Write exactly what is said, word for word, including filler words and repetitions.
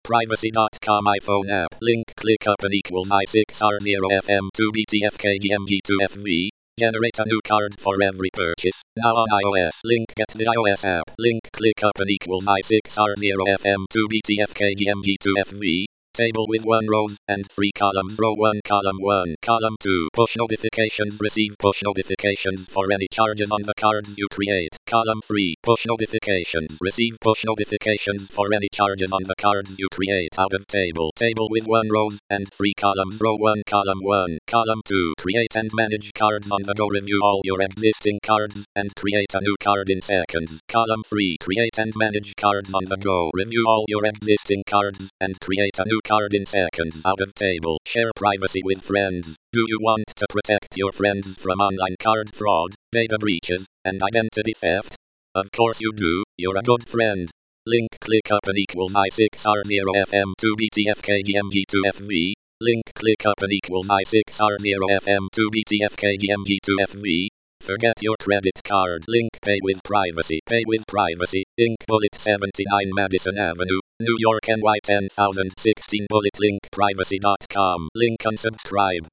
Privacy dot com iPhone app. Link click up and equals I six R zero F M two B T F K G M G two F V. Generate a new card for every purchase. Now on iOS. Link get the iOS app. Link click up and equals I six R zero F M two B T F K G M G two F V. Table with one rows and three columns. Row one, column one, column two. Push notifications. Receive push notifications for any charges on the cards you create. Column three. Push notifications. Receive push notifications for any charges on the cards you create. Out of table. Table with one rows and three columns. Row one, column one, column two. Create and manage cards on the go. Review all your existing cards and create a new card in seconds. Column three. Create and manage cards on the go. Review all your existing cards and create a new card in seconds. Out of table. Share privacy with friends. Do you want to protect your friends from online card fraud, data breaches, and identity theft? Of course you do. You're a good friend. Link click up and equals I six R zero F M two B T F K G M G two F V. Link click up and equals I six R zero F M two B T F K G M G two F V. Forget your credit card. Link pay with privacy. Pay with privacy. Inc Bullet seventy-nine Madison Avenue, New York N Y ten thousand sixteen. Bullet. Link privacy dot com. Link unsubscribe.